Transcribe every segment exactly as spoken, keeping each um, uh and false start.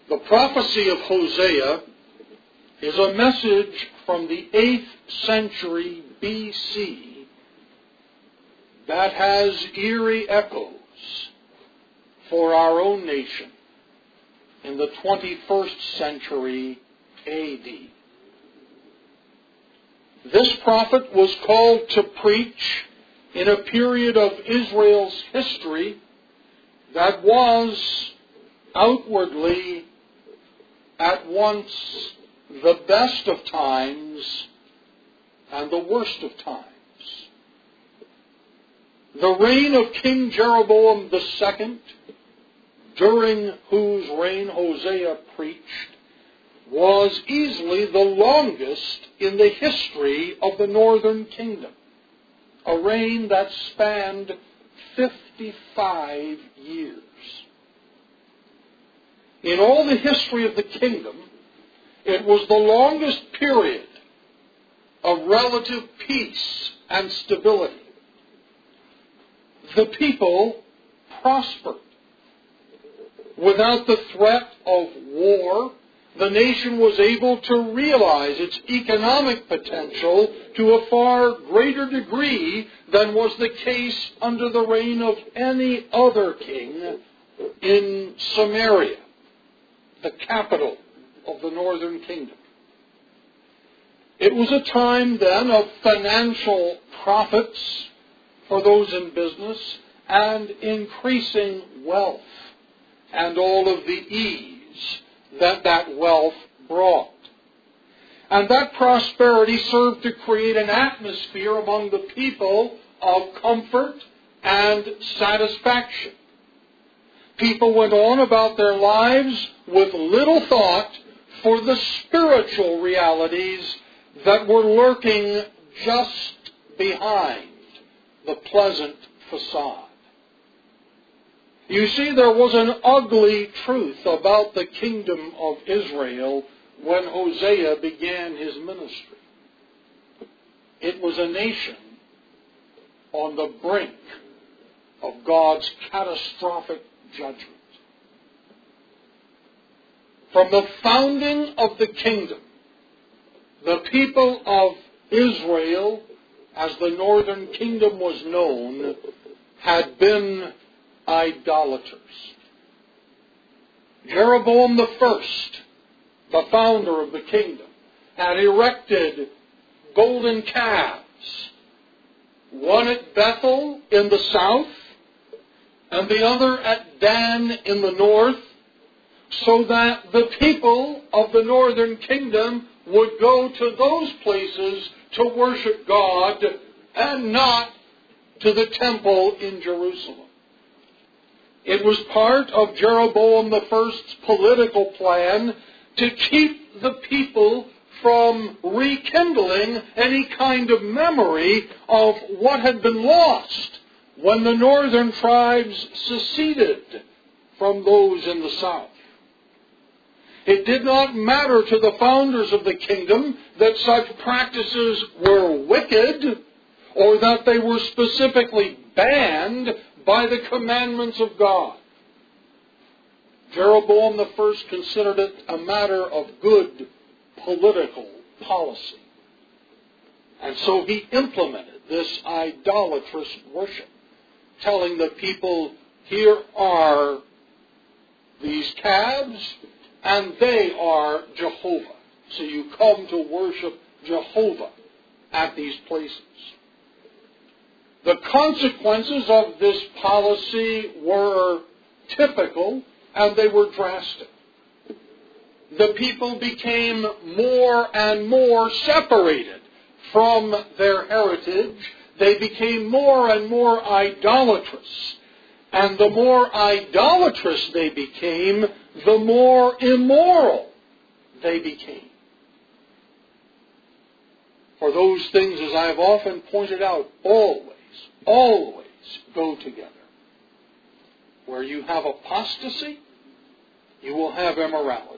The prophecy of Hosea is a message from the eighth century B C that has eerie echoes for our own nation in the twenty-first century A D. This prophet was called to preach in a period of Israel's history that was outwardly at once the best of times and the worst of times. The reign of King Jeroboam the Second, during whose reign Hosea preached, was easily the longest in the history of the northern kingdom, a reign that spanned fifty-five years. In all the history of the kingdom, it was the longest period of relative peace and stability. The people prospered. Without the threat of war, the nation was able to realize its economic potential to a far greater degree than was the case under the reign of any other king in Samaria, the capital of the northern kingdom. It was a time then of financial profits for those in business and increasing wealth and all of the ease that that wealth brought. And that prosperity served to create an atmosphere among the people of comfort and satisfaction. People went on about their lives with little thought for the spiritual realities that were lurking just behind the pleasant facade. You see, there was an ugly truth about the kingdom of Israel when Hosea began his ministry. It was a nation on the brink of God's catastrophic judgment. From the founding of the kingdom, the people of Israel, as the northern kingdom was known, had been idolaters. Jeroboam the First, the founder of the kingdom, had erected golden calves, one at Bethel in the south and the other at Dan in the north, so that the people of the northern kingdom would go to those places to worship God and not to the temple in Jerusalem. It was part of Jeroboam the First's political plan to keep the people from rekindling any kind of memory of what had been lost when the northern tribes seceded from those in the south. It did not matter to the founders of the kingdom that such practices were wicked or that they were specifically banned by the commandments of God. Jeroboam the First considered it a matter of good political policy. And so he implemented this idolatrous worship, telling the people, here are these calves, and they are Jehovah. So you come to worship Jehovah at these places. The consequences of this policy were typical, and they were drastic. The people became more and more separated from their heritage. They became more and more idolatrous. And the more idolatrous they became, the more immoral they became. For those things, as I have often pointed out, always, always go together. Where you have apostasy, you will have immorality.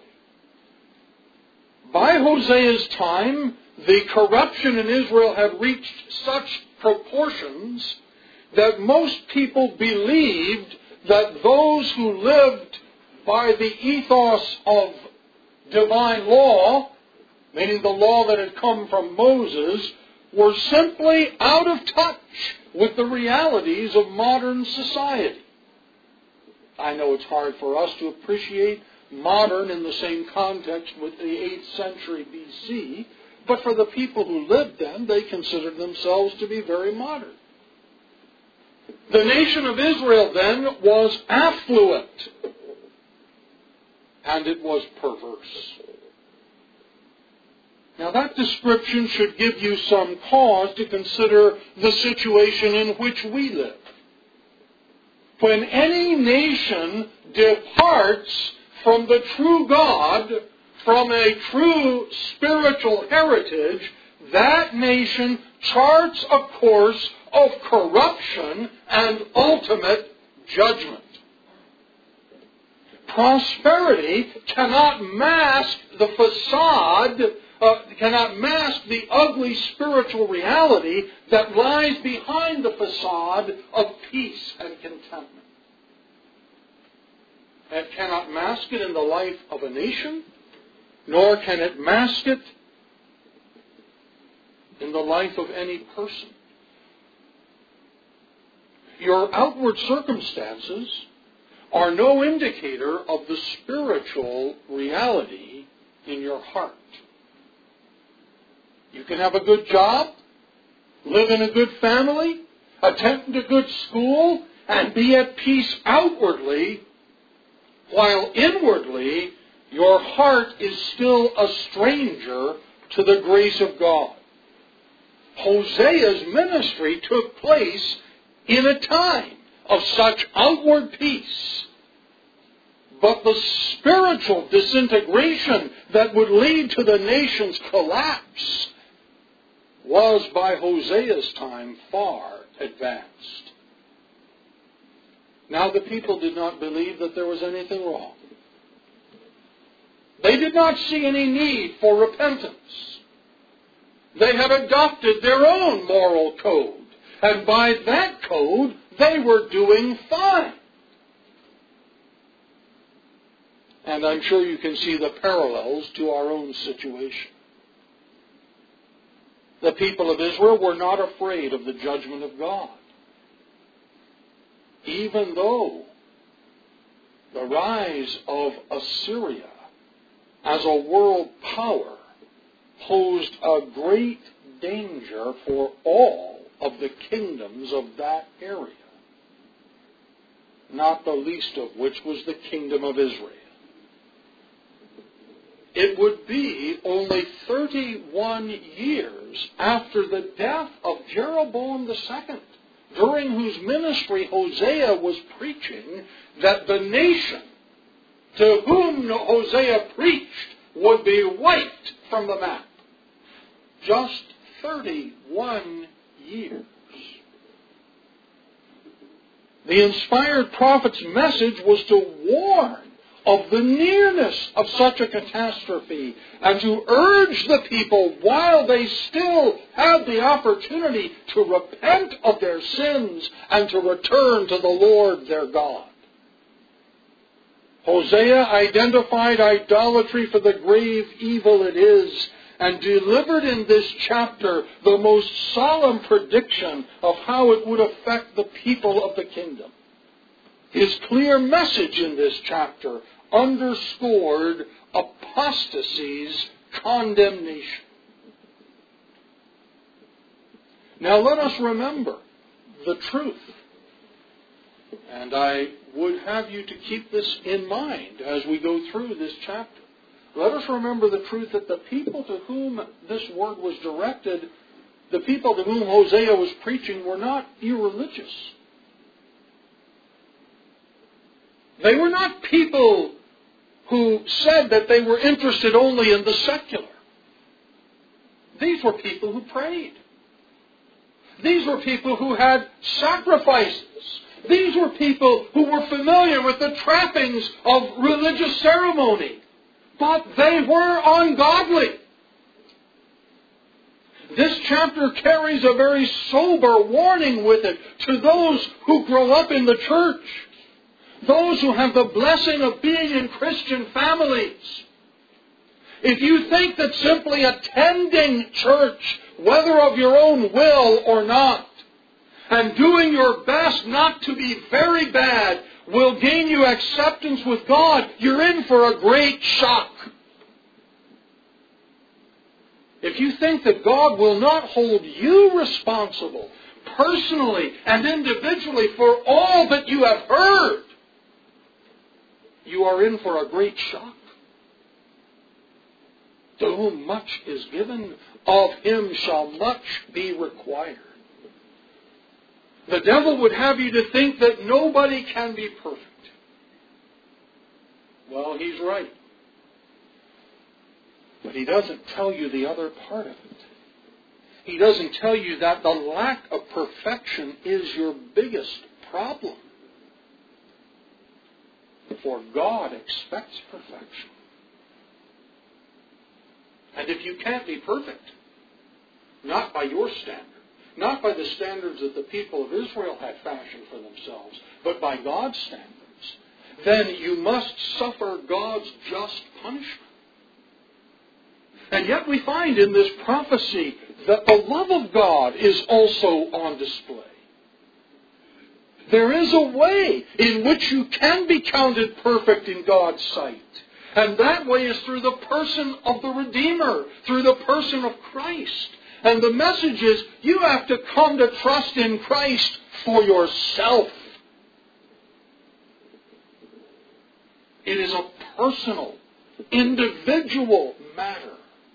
By Hosea's time, the corruption in Israel had reached such proportions that most people believed that those who lived by the ethos of divine law, meaning the law that had come from Moses, were simply out of touch with the realities of modern society. I know it's hard for us to appreciate modern in the same context with the eighth century B C, but for the people who lived then, they considered themselves to be very modern. The nation of Israel then was affluent, and it was perverse. Now that description should give you some cause to consider the situation in which we live. When any nation departs from the true God, from a true spiritual heritage, that nation charts a course of corruption and ultimate judgment. Prosperity cannot mask the facade, uh, cannot mask the ugly spiritual reality that lies behind the facade of peace and contentment. It cannot mask it in the life of a nation, nor can it mask it in the life of any person. Your outward circumstances are no indicator of the spiritual reality in your heart. You can have a good job, live in a good family, attend a good school, and be at peace outwardly, while inwardly your heart is still a stranger to the grace of God. Hosea's ministry took place in a time of such outward peace. But the spiritual disintegration that would lead to the nation's collapse was by Hosea's time far advanced. Now the people did not believe that there was anything wrong. They did not see any need for repentance. They had adopted their own moral code, and by that code they were doing fine. And I'm sure you can see the parallels to our own situation. The people of Israel were not afraid of the judgment of God, even though the rise of Assyria as a world power posed a great danger for all of the kingdoms of that area, not the least of which was the kingdom of Israel. It would be only thirty-one years after the death of Jeroboam the Second, during whose ministry Hosea was preaching, that the nation to whom Hosea preached would be wiped from the map. Just thirty-one years. The inspired prophet's message was to warn of the nearness of such a catastrophe, and to urge the people, while they still had the opportunity, to repent of their sins and to return to the Lord their God. Hosea identified idolatry for the grave evil it is, and delivered in this chapter the most solemn prediction of how it would affect the people of the kingdom. His clear message in this chapter underscored apostasy's condemnation. Now let us remember the truth. And I would have you to keep this in mind as we go through this chapter. Let us remember the truth that the people to whom this word was directed, the people to whom Hosea was preaching, were not irreligious. They were not people who said that they were interested only in the secular. These were people who prayed. These were people who had sacrifices. These were people who were familiar with the trappings of religious ceremony. But they were ungodly. This chapter carries a very sober warning with it to those who grow up in the church. those who have the blessing of being in Christian families. If you think that simply attending church, whether of your own will or not, and doing your best not to be very bad, will gain you acceptance with God, you're in for a great shock. If you think that God will not hold you responsible, personally and individually, for all that you have heard, you are in for a great shock. To whom much is given, of him shall much be required. The devil would have you to think that nobody can be perfect. Well, he's right. But he doesn't tell you the other part of it. He doesn't tell you that the lack of perfection is your biggest problem. For God expects perfection. And if you can't be perfect, not by your standard, not by the standards that the people of Israel had fashioned for themselves, but by God's standards, then you must suffer God's just punishment. And yet we find in this prophecy that the love of God is also on display. There is a way in which you can be counted perfect in God's sight. And that way is through the person of the Redeemer, through the person of Christ. And the message is, you have to come to trust in Christ for yourself. It is a personal, individual matter.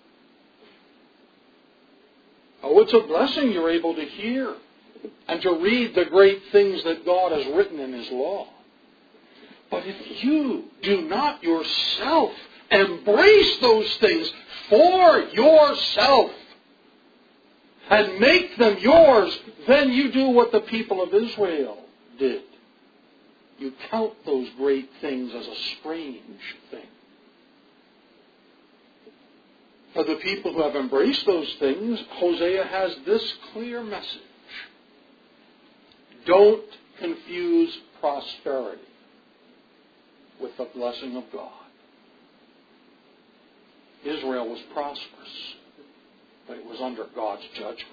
Oh, it's a blessing you're able to hear and to read the great things that God has written in His law. But if you do not yourself embrace those things for yourself and make them yours, then you do what the people of Israel did. You count those great things as a strange thing. For the people who have embraced those things, Hosea has this clear message. Don't confuse prosperity with the blessing of God. Israel was prosperous, but it was under God's judgment.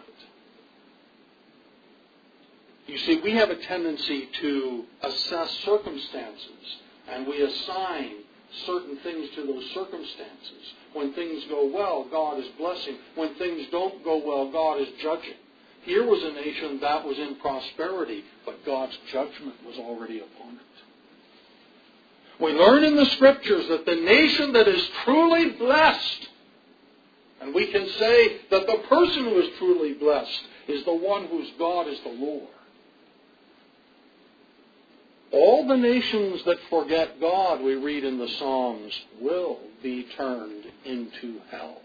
You see, we have a tendency to assess circumstances, and we assign certain things to those circumstances. When things go well, God is blessing. When things don't go well, God is judging. Here was a nation that was in prosperity, but God's judgment was already upon it. We learn in the Scriptures that the nation that is truly blessed, and we can say that the person who is truly blessed is the one whose God is the Lord. All the nations that forget God, we read in the Psalms, will be turned into hell.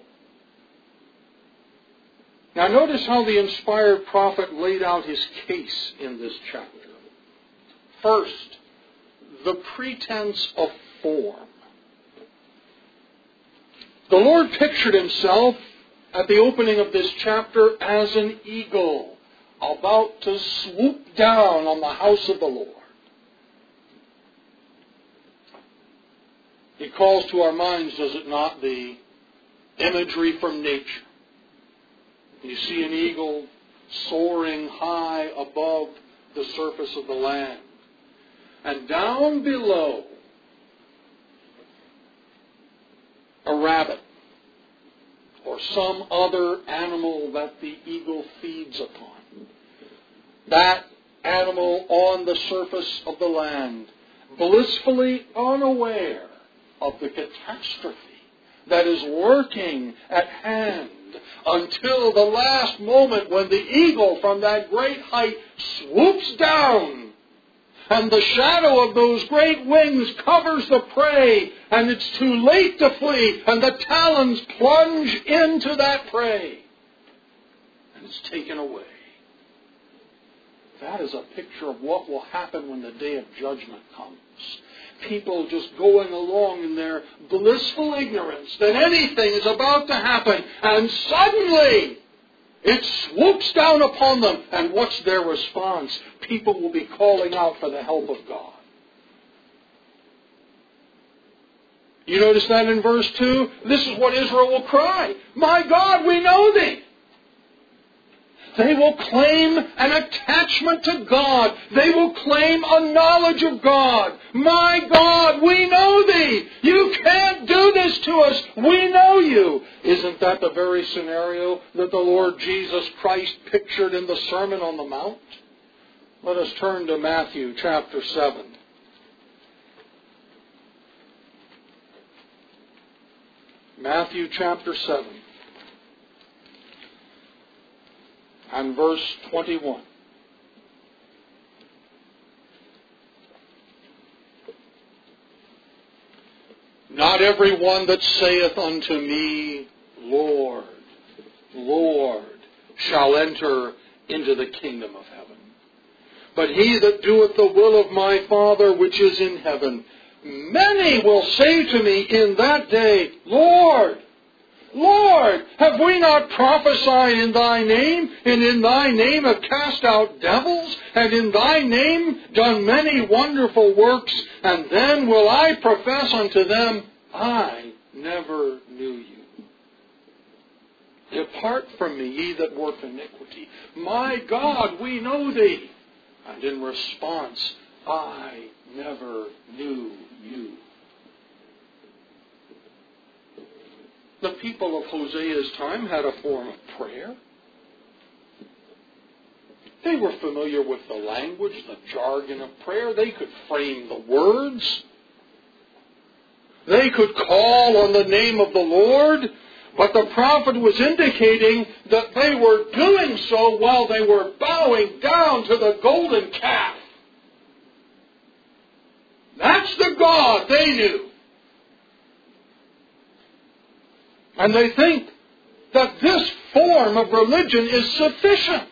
Now notice how the inspired prophet laid out his case in this chapter. First, the pretense of form. The Lord pictured Himself at the opening of this chapter as an eagle about to swoop down on the house of the Lord. It calls to our minds, does it not, the imagery from nature. You see an eagle soaring high above the surface of the land. And down below, a rabbit or some other animal that the eagle feeds upon. That animal on the surface of the land, blissfully unaware of the catastrophe that is lurking at hand, until the last moment when the eagle from that great height swoops down and the shadow of those great wings covers the prey, and it's too late to flee, and the talons plunge into that prey, and it's taken away. That is a picture of what will happen when the day of judgment comes. People just going along in their blissful ignorance that anything is about to happen, and suddenly it swoops down upon them. And what's their response? People will be calling out for the help of God. You notice that in verse two? This is what Israel will cry. My God, we know Thee. They will claim an attachment to God. They will claim a knowledge of God. My God, we know Thee. You can't do this to us. We know You. Isn't that the very scenario that the Lord Jesus Christ pictured in the Sermon on the Mount? Let us turn to Matthew chapter seven. Matthew chapter seven. And verse twenty-one. Not every one that saith unto me, Lord, Lord, shall enter into the kingdom of heaven, but he that doeth the will of my Father which is in heaven. Many will say to me in that day, Lord, Lord, have we not prophesied in Thy name, and in Thy name have cast out devils, and in Thy name done many wonderful works? And then will I profess unto them, I never knew you. Depart from me, ye that work iniquity. My God, we know Thee. And in response, I never knew you. The people of Hosea's time had a form of prayer. They were familiar with the language, the jargon of prayer. They could frame the words. They could call on the name of the Lord. But the prophet was indicating that they were doing so while they were bowing down to the golden calf. That's the God they knew. And they think that this form of religion is sufficient.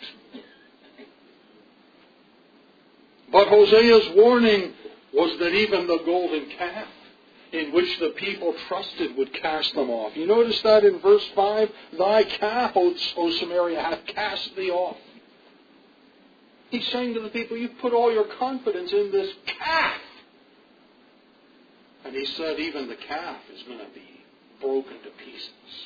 But Hosea's warning was that even the golden calf in which the people trusted would cast them off. You notice that in verse five? Thy calf, O Samaria, hath cast thee off. He's saying to the people, you put all your confidence in this calf. And he said even the calf is going to be broken to pieces.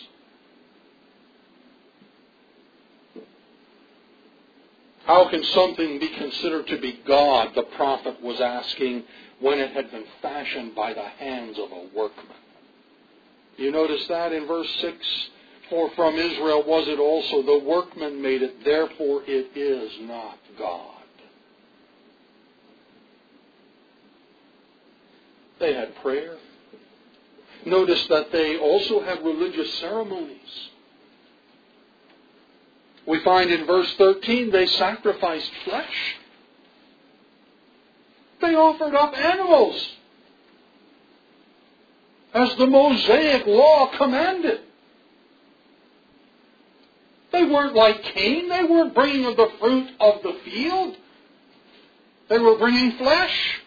How can something be considered to be God, the prophet was asking, when it had been fashioned by the hands of a workman? You notice that in verse six? For from Israel was it also, the workman made it, therefore it is not God. They had prayer. Notice that they also had religious ceremonies. We find in verse thirteen they sacrificed flesh. They offered up animals as the Mosaic law commanded. They weren't like Cain. They weren't bringing of the fruit of the field. They were bringing flesh.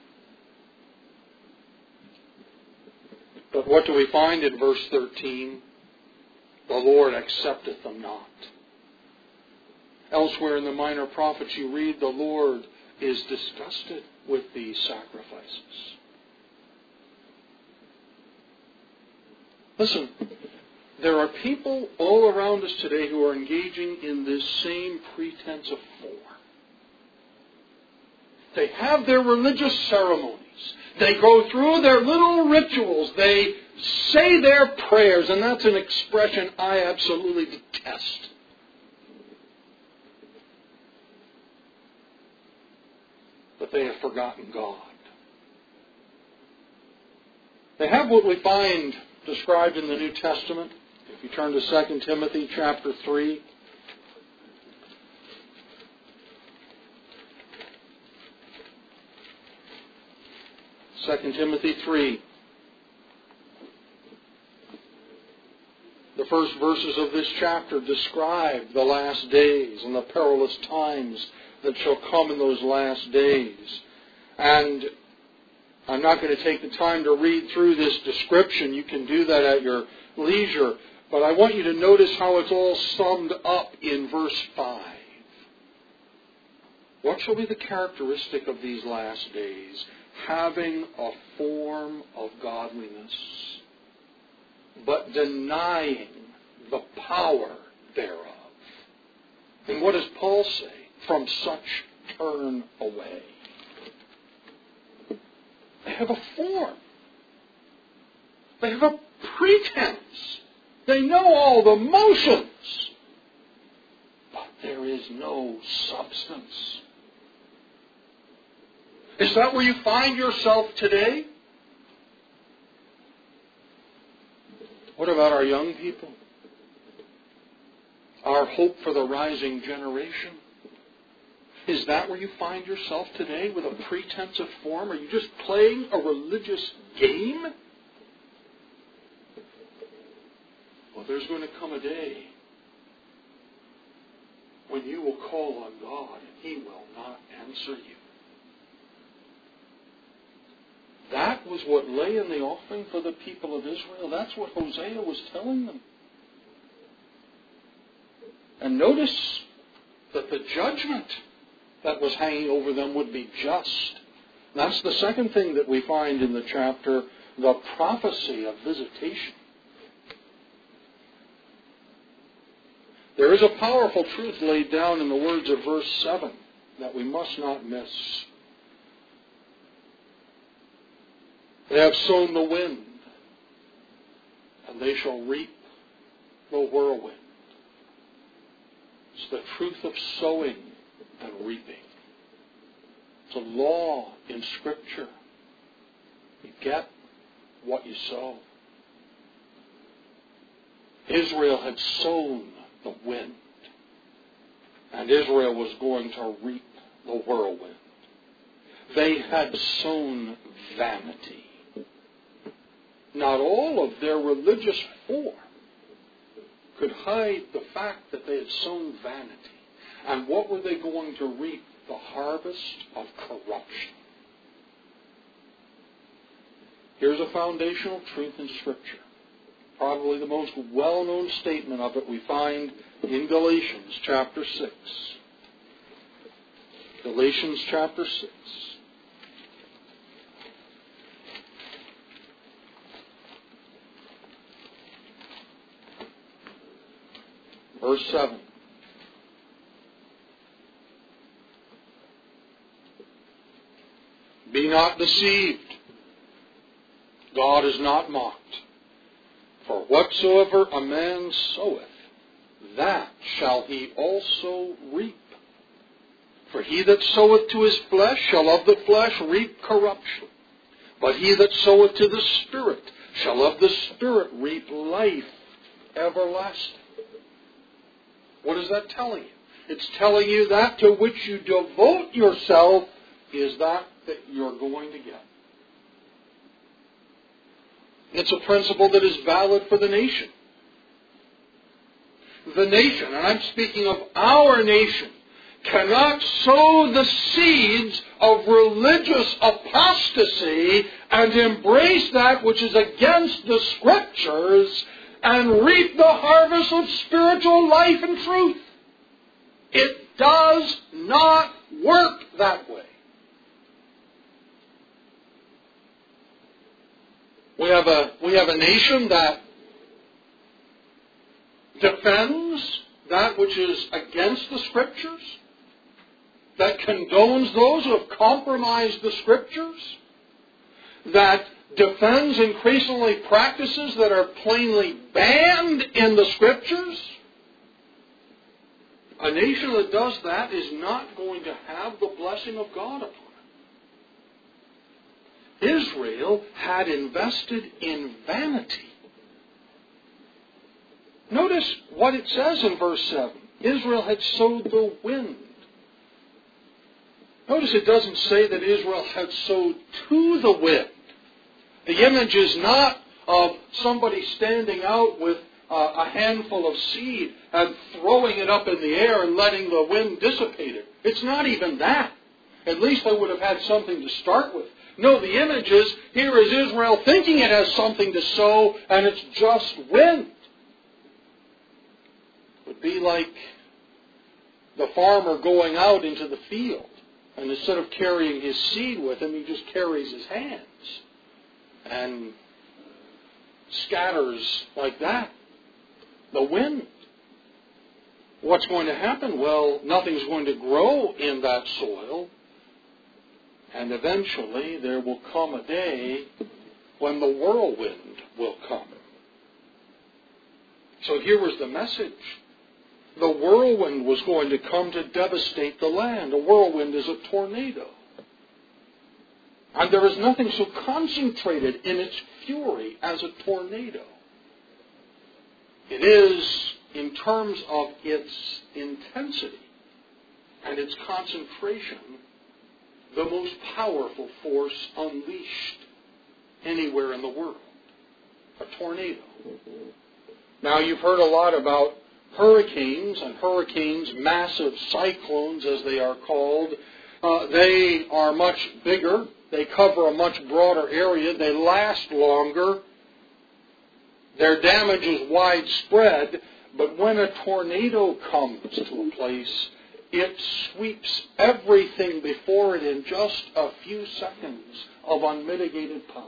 But what do we find in verse thirteen? The Lord accepteth them not. Elsewhere in the Minor Prophets you read, the Lord is disgusted with these sacrifices. Listen, there are people all around us today who are engaging in this same pretense of form. They have their religious ceremonies. They go through their little rituals. They say their prayers, and that's an expression I absolutely detest. But they have forgotten God. They have what we find described in the New Testament. If you turn to Second Timothy chapter three. Second Timothy three. The first verses of this chapter describe the last days and the perilous times that shall come in those last days. And I'm not going to take the time to read through this description. You can do that at your leisure. But I want you to notice how it's all summed up in verse five. What shall be the characteristic of these last days? Having a form of godliness. godliness, but denying the power thereof. And what does Paul say? From such turn away. They have a form. They have a pretense. They know all the motions. But there is no substance. Is that where you find yourself today? What about our young people? Our hope for the rising generation? Is that where you find yourself today, with a pretense of form? Are you just playing a religious game? Well, there's going to come a day when you will call on God and He will not answer you. That was what lay in the offering for the people of Israel. That's what Hosea was telling them. And notice that the judgment that was hanging over them would be just. That's the second thing that we find in the chapter, the prophecy of visitation. There is a powerful truth laid down in the words of verse seven that we must not miss. They have sown the wind, and they shall reap the whirlwind. It's the truth of sowing and reaping. It's a law in Scripture. You get what you sow. Israel had sown the wind, and Israel was going to reap the whirlwind. They had sown vanity. Not all of their religious form could hide the fact that they had sown vanity. And what were they going to reap? The harvest of corruption. Here's a foundational truth in Scripture. Probably the most well-known statement of it we find in Galatians chapter six. Galatians chapter six. Verse seven. Be not deceived. God is not mocked. For whatsoever a man soweth, that shall he also reap. For he that soweth to his flesh shall of the flesh reap corruption. But he that soweth to the Spirit shall of the Spirit reap life everlasting. What is that telling you? It's telling you that to which you devote yourself is that that you're going to get. It's a principle that is valid for the nation. The nation, and I'm speaking of our nation, cannot sow the seeds of religious apostasy and embrace that which is against the Scriptures and reap the harvest of spiritual life and truth. It does not work that way. We have a we have a nation that defends that which is against the Scriptures, that condones those who have compromised the Scriptures, that defends increasingly practices that are plainly banned in the Scriptures. A nation that does that is not going to have the blessing of God upon it. Israel had invested in vanity. Notice what it says in verse seven. Israel had sowed the wind. Notice it doesn't say that Israel had sowed to the wind. The image is not of somebody standing out with uh, a handful of seed and throwing it up in the air and letting the wind dissipate it. It's not even that. At least they would have had something to start with. No, the image is, here is Israel thinking it has something to sow, and it's just wind. It would be like the farmer going out into the field, and instead of carrying his seed with him, he just carries his hands. And scatters like that. The wind. What's going to happen? Well, nothing's going to grow in that soil. And eventually there will come a day when the whirlwind will come. So here was the message. The whirlwind was going to come to devastate the land. A whirlwind is a tornado. And there is nothing so concentrated in its fury as a tornado. It is, in terms of its intensity and its concentration, the most powerful force unleashed anywhere in the world. A tornado. Now, you've heard a lot about hurricanes, and hurricanes, massive cyclones as they are called. Uh, they are much bigger. They cover a much broader area. They last longer. Their damage is widespread. But when a tornado comes to a place, it sweeps everything before it in just a few seconds of unmitigated power.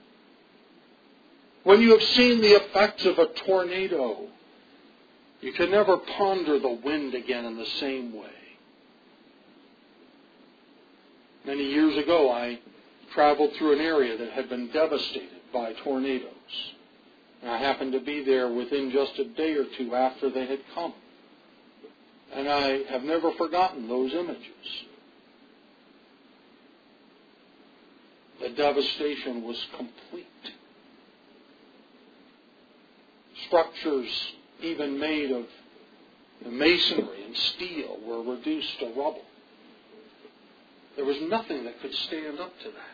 When you have seen the effects of a tornado, you can never ponder the wind again in the same way. Many years ago, I traveled through an area that had been devastated by tornadoes. And I happened to be there within just a day or two after they had come. And I have never forgotten those images. The devastation was complete. Structures, even made of masonry and steel, were reduced to rubble. There was nothing that could stand up to that.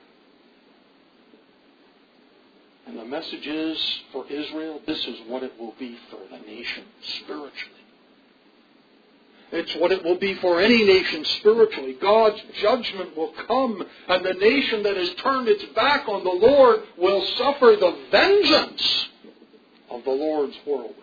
And the message is, for Israel, this is what it will be for the nation spiritually. It's what it will be for any nation spiritually. God's judgment will come, and the nation that has turned its back on the Lord will suffer the vengeance of the Lord's whirlwind.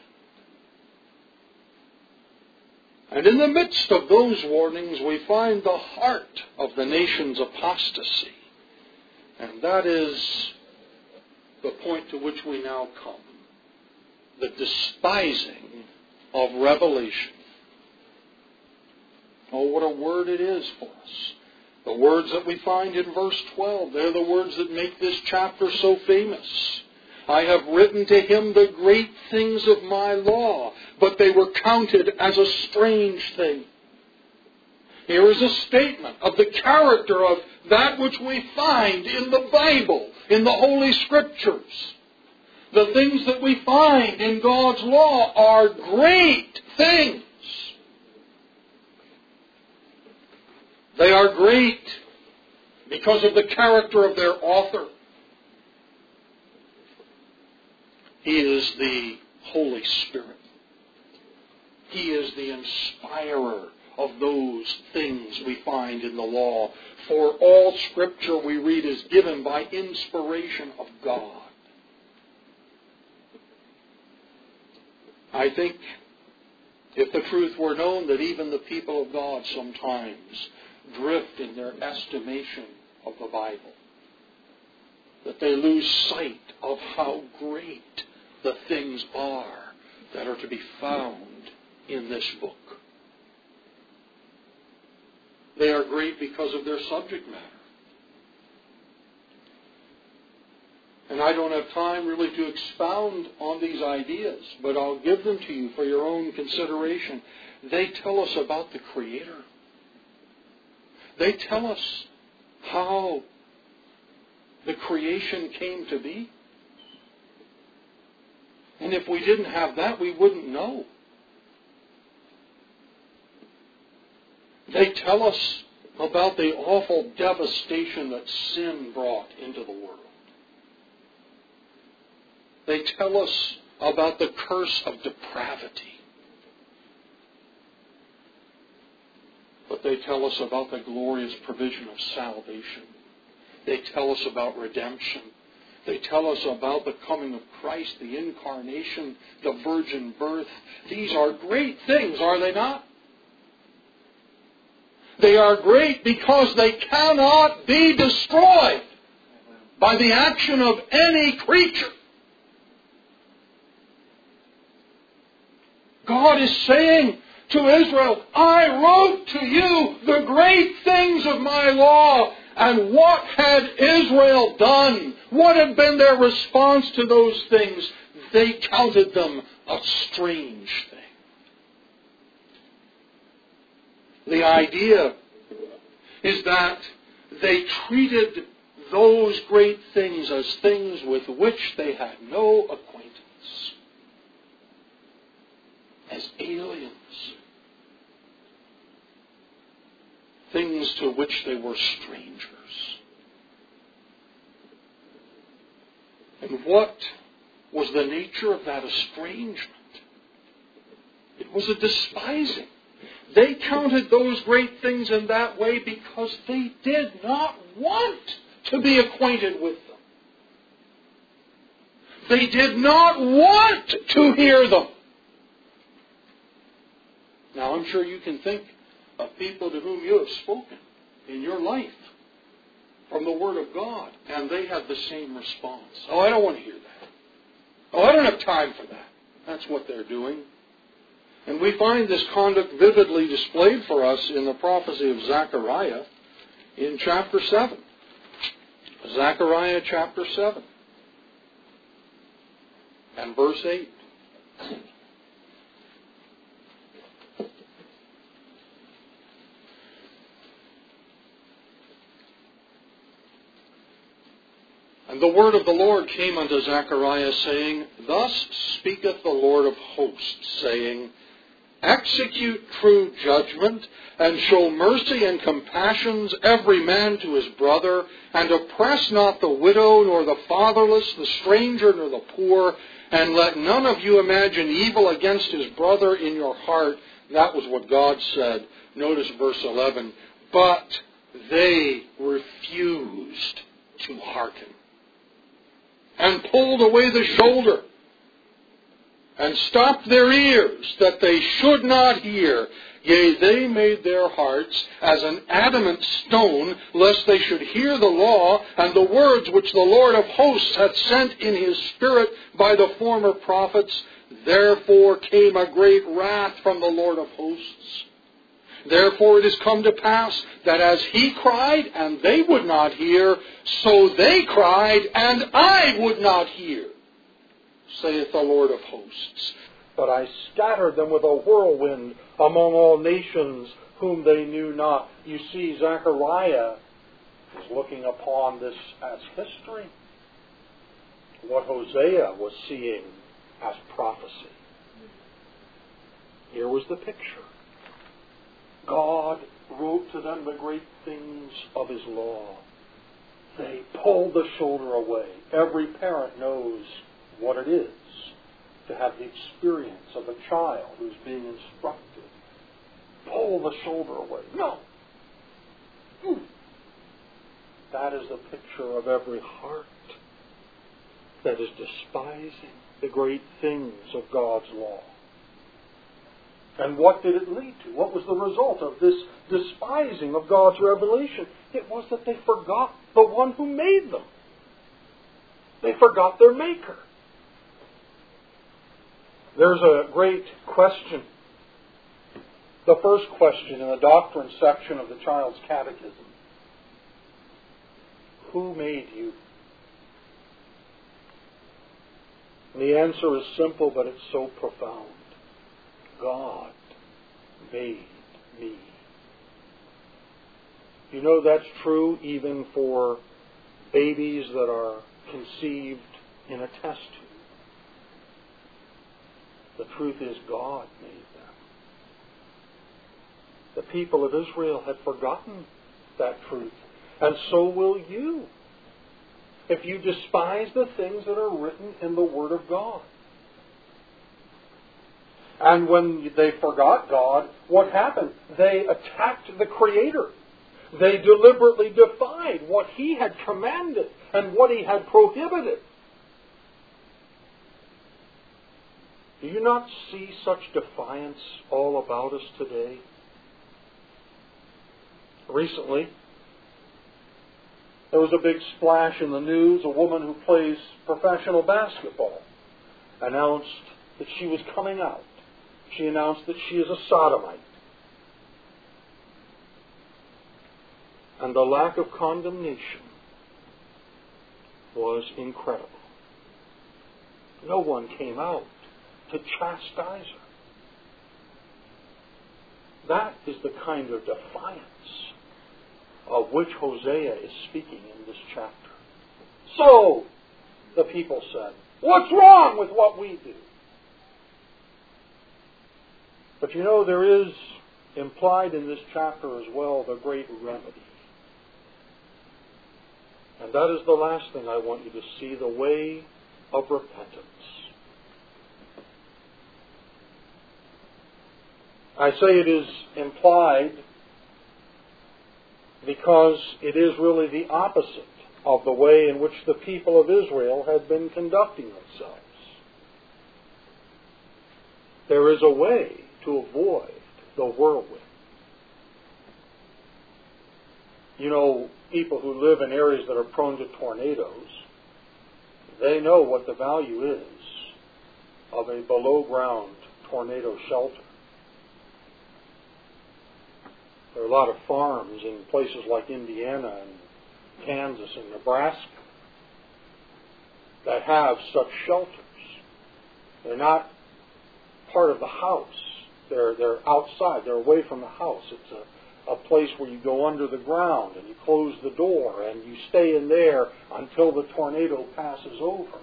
And in the midst of those warnings, we find the heart of the nation's apostasy. And that is the point to which we now come. The despising of revelation. Oh, what a word it is for us. The words that we find in verse twelve, they're the words that make this chapter so famous. I have written to him the great things of my law, but they were counted as a strange thing. Here is a statement of the character of that which we find in the Bible, in the Holy Scriptures. The things that we find in God's law are great things. They are great because of the character of their author. He is the Holy Spirit. He is the inspirer of those things we find in the law. For all Scripture, we read, is given by inspiration of God. I think if the truth were known that even the people of God sometimes drift in their estimation of the Bible, that they lose sight of how great the things are that are to be found in this book. They are great because of their subject matter. And I don't have time really to expound on these ideas, but I'll give them to you for your own consideration. They tell us about the Creator. They tell us how the creation came to be. And if we didn't have that, we wouldn't know. They tell us about the awful devastation that sin brought into the world. They tell us about the curse of depravity. But they tell us about the glorious provision of salvation. They tell us about redemption. They tell us about the coming of Christ, the incarnation, the virgin birth. These are great things, are they not? They are great because they cannot be destroyed by the action of any creature. God is saying to Israel, I wrote to you the great things of my law. And what had Israel done? What had been their response to those things? They counted them a strange thing. The idea is that they treated those great things as things with which they had no acquaintance, as aliens, things to which they were strangers. And what was the nature of that estrangement? It was a despising. They counted those great things in that way because they did not want to be acquainted with them. They did not want to hear them. Now, I'm sure you can think of people to whom you have spoken in your life from the Word of God, and they have the same response. Oh, I don't want to hear that. Oh, I don't have time for that. That's what they're doing. And we find this conduct vividly displayed for us in the prophecy of Zechariah in chapter seven. Zechariah chapter seven and verse eight. And the word of the Lord came unto Zechariah, saying, Thus speaketh the Lord of hosts, saying, Execute true judgment, and show mercy and compassions every man to his brother, and oppress not the widow, nor the fatherless, the stranger, nor the poor, and let none of you imagine evil against his brother in your heart. That was what God said. Notice verse eleven. But they refused to hearken, and pulled away the shoulder, and stopped their ears, that they should not hear. Yea, they made their hearts as an adamant stone, lest they should hear the law and the words which the Lord of hosts hath sent in his Spirit by the former prophets. Therefore came a great wrath from the Lord of hosts. Therefore it is come to pass that as he cried, and they would not hear, so they cried, and I would not hear, saith the Lord of hosts. But I scattered them with a whirlwind among all nations whom they knew not. You see, Zechariah is looking upon this as history, what Hosea was seeing as prophecy. Here was the picture. God wrote to them the great things of his law. They pulled the shoulder away. Every parent knows what it is to have the experience of a child who's being instructed. Pull the shoulder away. No. Mm. That is the picture of every heart that is despising the great things of God's law. And what did it lead to? What was the result of this despising of God's revelation? It was that they forgot the one who made them. They forgot their Maker. There's a great question. The first question in the doctrine section of the child's catechism. Who made you? And the answer is simple, but it's so profound. God made me. You know that's true even for babies that are conceived in a test tube. The truth is God made them. The people of Israel had forgotten that truth. And so will you, if you despise the things that are written in the Word of God. And when they forgot God, what happened? They attacked the Creator. They deliberately defied what He had commanded and what He had prohibited. Do you not see such defiance all about us today? Recently, there was a big splash in the news. A woman who plays professional basketball announced that she was coming out. she announced that she is a sodomite. And the lack of condemnation was incredible. No one came out to chastise her. That is the kind of defiance of which Hosea is speaking in this chapter. So, the people said, what's wrong with what we do? But you know, there is implied in this chapter as well the great remedy. And that is the last thing I want you to see, the way of repentance. I say it is implied because it is really the opposite of the way in which the people of Israel had been conducting themselves. There is a way to avoid the whirlwind. You know, people who live in areas that are prone to tornadoes, they know what the value is of a below-ground tornado shelter. There are a lot of farms in places like Indiana and Kansas and Nebraska that have such shelters. They're not part of the house. They're, they're outside. They're away from the house. It's a, a place where you go under the ground and you close the door and you stay in there until the tornado passes over.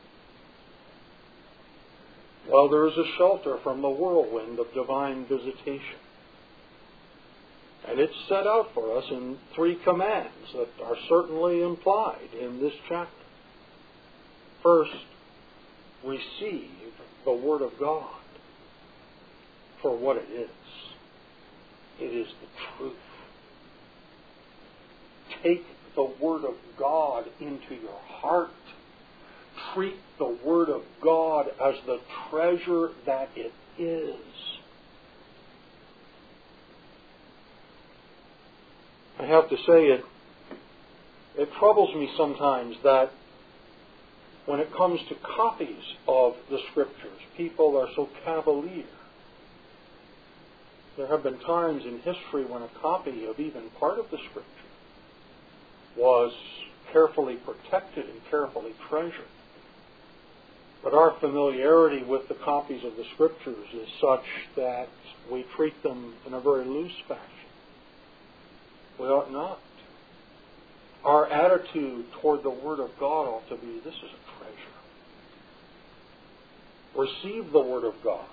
Well, there is a shelter from the whirlwind of divine visitation. And it's set out for us in three commands that are certainly implied in this chapter. First, receive the Word of God for what it is. It is the truth. Take the Word of God into your heart. Treat the Word of God as the treasure that it is. I have to say it, it troubles me sometimes that when it comes to copies of the Scriptures, people are so cavalier. There have been times in history when a copy of even part of the Scripture was carefully protected and carefully treasured. But our familiarity with the copies of the Scriptures is such that we treat them in a very loose fashion. We ought not. Our attitude toward the Word of God ought to be, this is a treasure. Receive the Word of God.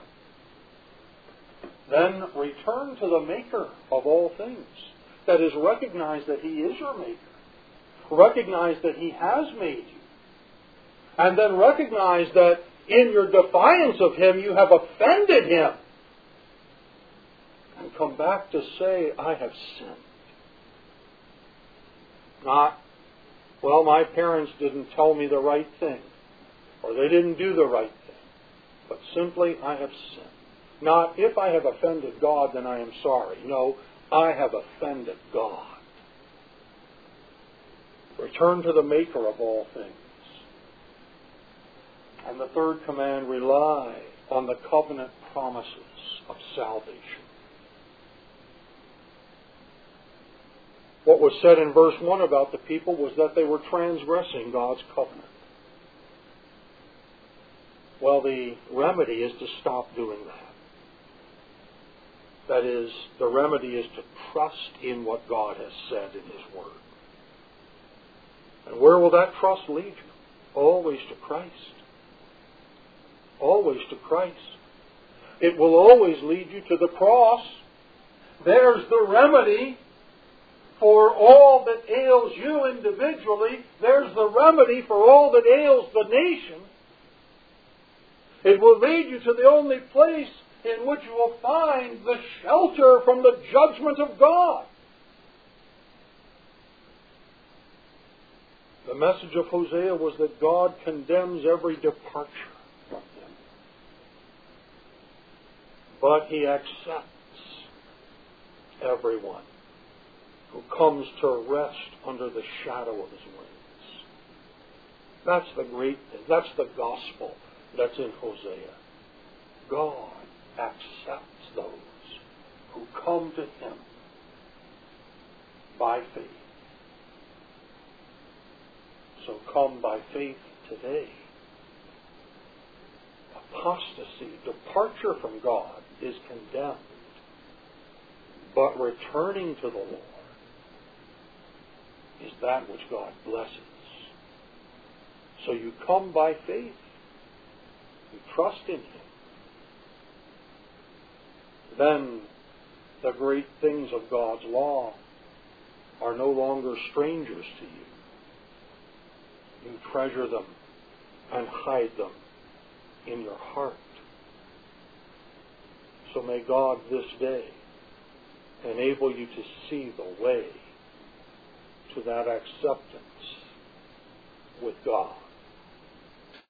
Then return to the Maker of all things. That is, recognize that He is your Maker. Recognize that He has made you. And then recognize that in your defiance of Him, you have offended Him. And come back to say, I have sinned. Not, well, my parents didn't tell me the right thing, or they didn't do the right thing, but simply, I have sinned. Not, if I have offended God, then I am sorry. No, I have offended God. Return to the Maker of all things. And the third command, rely on the covenant promises of salvation. What was said in verse one about the people was that they were transgressing God's covenant. Well, the remedy is to stop doing that. That is, the remedy is to trust in what God has said in His Word. And where will that trust lead you? Always to Christ. Always to Christ. It will always lead you to the cross. There's the remedy for all that ails you individually. There's the remedy for all that ails the nation. It will lead you to the only place in which you will find the shelter from the judgment of God. The message of Hosea was that God condemns every departure from Him. But He accepts everyone who comes to rest under the shadow of His wings. That's the great thing. That's the gospel that's in Hosea. God accepts those who come to Him by faith. So come by faith today. Apostasy, departure from God, is condemned. But returning to the Lord is that which God blesses. So you come by faith. You trust in Him. Then the great things of God's law are no longer strangers to you. You treasure them and hide them in your heart. So may God this day enable you to see the way to that acceptance with God.